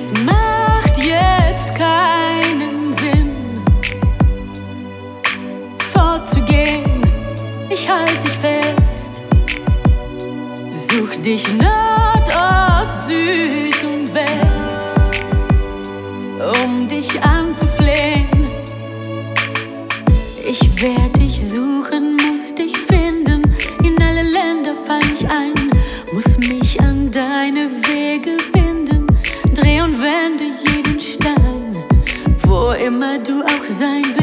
Es macht jetzt keinen Sinn, fortzugehen. Ich halte dich fest, such dich Nord, Ost, Süd und West, um dich anzuflehen. Ich werd dich suchen, muss dich finden, in alle Länder fall ich ein, muss mich an deine Wege binden, dreh und wende jeden Stein, wo immer du auch sein